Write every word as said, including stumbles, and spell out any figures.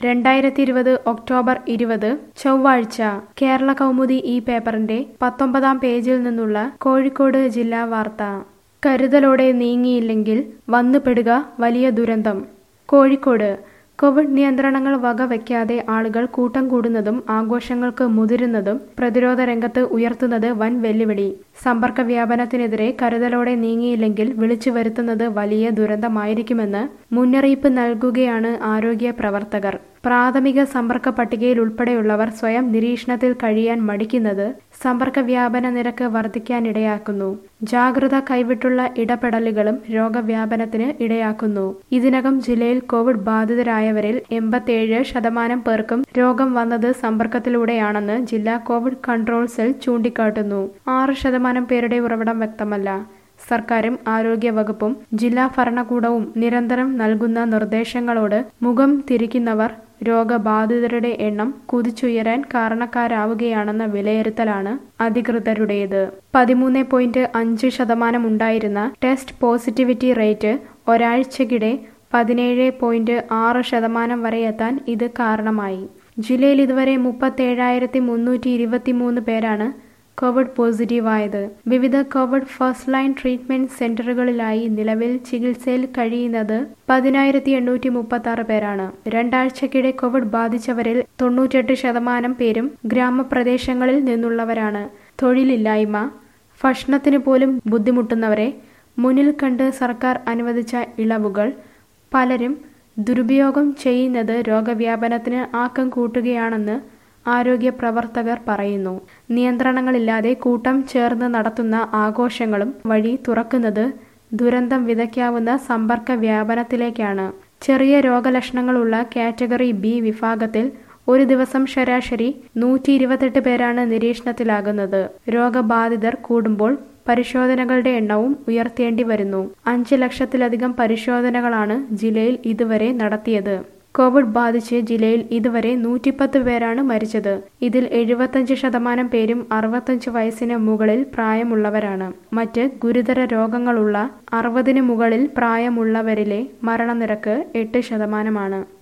രണ്ടായിരത്തി ഇരുപത് ഒക്ടോബർ ഇരുപത് ചൊവ്വാഴ്ച കേരള കൗമുദി ഈ പേപ്പറിന്റെ പത്തൊമ്പതാം പേജിൽ നിന്നുള്ള കോഴിക്കോട് ജില്ലാ വാർത്ത. കരുതലോടെ നീങ്ങിയില്ലെങ്കിൽ വന്നുപെടുക വലിയ ദുരന്തം. കോഴിക്കോട് കോവിഡ് നിയന്ത്രണങ്ങൾ വകവയ്ക്കാതെ ആളുകൾ കൂട്ടം കൂടുന്നതും ആഘോഷങ്ങൾക്ക് മുതിരുന്നതും പ്രതിരോധ രംഗത്ത് ഉയർത്തുന്നത് വൻ വെല്ലുവിളി. സമ്പർക്ക വ്യാപനത്തിനെതിരെ കരുതലോടെ നീങ്ങിയില്ലെങ്കിൽ വിളിച്ചു വരുത്തുന്നത് വലിയ ദുരന്തമായിരിക്കുമെന്ന് മുന്നറിയിപ്പ് നൽകുകയാണ് ആരോഗ്യ പ്രവർത്തകർ. പ്രാഥമിക സമ്പർക്ക പട്ടികയിൽ ഉൾപ്പെടെയുള്ളവർ സ്വയം നിരീക്ഷണത്തിൽ കഴിയാൻ മടിക്കുന്നത് സമ്പർക്ക വ്യാപന നിരക്ക് വർദ്ധിക്കാനിടയാക്കുന്നു. ജാഗ്രത കൈവിട്ടുള്ള ഇടപെടലുകളും രോഗവ്യാപനത്തിന് ഇടയാക്കുന്നു. ഇതിനകം ജില്ലയിൽ കോവിഡ് ബാധിതരായവരിൽ എൺപത്തിയേഴ് ശതമാനം പേർക്കും രോഗം വന്നത് സമ്പർക്കത്തിലൂടെയാണെന്ന് ജില്ലാ കോവിഡ് കൺട്രോൾ സെൽ ചൂണ്ടിക്കാട്ടുന്നു. ആറ് ശതമാനം പേരുടെ ഉറവിടം വ്യക്തമല്ല. സർക്കാരും ആരോഗ്യ വകുപ്പും ജില്ലാ ഭരണകൂടവും നിരന്തരം നൽകുന്ന നിർദ്ദേശങ്ങളോട് മുഖം തിരിക്കുന്നവർ രോഗബാധിതരുടെ എണ്ണം കുതിച്ചുയരാൻ കാരണക്കാരാവുകയാണെന്ന വിലയിരുത്തലാണ് അധികൃതരുടേത്. പതിമൂന്ന് പോയിന്റ് അഞ്ച് ശതമാനം ഉണ്ടായിരുന്ന ടെസ്റ്റ് പോസിറ്റിവിറ്റി റേറ്റ് ഒരാഴ്ചക്കിടെ പതിനേഴ് പോയിന്റ് ആറ് ശതമാനം വരെ എത്താൻ ഇത് കാരണമായി. ജില്ലയിൽ ഇതുവരെ മുപ്പത്തേഴായിരത്തി മുന്നൂറ്റി ഇരുപത്തി മൂന്ന് പേരാണ് കോവിഡ് പോസിറ്റീവായത്. വിവിധ കോവിഡ് ഫസ്റ്റ് ലൈൻ ട്രീറ്റ്മെന്റ് സെന്ററുകളിലായി നിലവിൽ ചികിത്സയിൽ കഴിയുന്നത് പതിനായിരത്തി എണ്ണൂറ്റി മുപ്പത്തി ആറ് പേരാണ്. രണ്ടാഴ്ചക്കിടെ കോവിഡ് ബാധിച്ചവരിൽ തൊണ്ണൂറ്റെട്ട് ശതമാനം പേരും ഗ്രാമപ്രദേശങ്ങളിൽ നിന്നുള്ളവരാണ്. തൊഴിലില്ലായ്മ, ഭക്ഷണത്തിന് പോലും ബുദ്ധിമുട്ടുന്നവരെ മുന്നിൽ കണ്ട് സർക്കാർ അനുവദിച്ച ഇളവുകൾ പലരും ദുരുപയോഗം ചെയ്യുന്നത് രോഗവ്യാപനത്തിന് ആക്കം കൂട്ടുകയാണെന്ന് ആരോഗ്യ പ്രവർത്തകർ പറയുന്നു. നിയന്ത്രണങ്ങളില്ലാതെ കൂട്ടം ചേർന്ന് നടത്തുന്ന ആഘോഷങ്ങളും വഴി തുറക്കുന്നത് ദുരന്തം വിതയ്ക്കാവുന്ന സമ്പർക്ക വ്യാപനത്തിലേക്കാണ്. ചെറിയ രോഗലക്ഷണങ്ങളുള്ള കാറ്റഗറി ബി വിഭാഗത്തിൽ ഒരു ദിവസം ശരാശരി നൂറ്റി ഇരുപത്തെട്ട് പേരാണ് നിരീക്ഷണത്തിലാകുന്നത്. രോഗബാധിതർ കൂടുമ്പോൾ പരിശോധനകളുടെ എണ്ണവും ഉയർത്തേണ്ടി വരുന്നു. അഞ്ച് ലക്ഷത്തിലധികം പരിശോധനകളാണ് ജില്ലയിൽ ഇതുവരെ നടത്തിയത്. കോവിഡ് ബാധിച്ച് ജില്ലയിൽ ഇതുവരെ നൂറ്റിപ്പത്ത് പേരാണ് മരിച്ചത്. ഇതിൽ എഴുപത്തഞ്ച് ശതമാനം പേരും അറുപത്തഞ്ച് വയസ്സിന് മുകളിൽ പ്രായമുള്ളവരാണ്. മറ്റ് ഗുരുതര രോഗങ്ങളുള്ള അറുപതിന് മുകളിൽ പ്രായമുള്ളവരിലെ മരണനിരക്ക് എട്ട് ശതമാനമാണ്.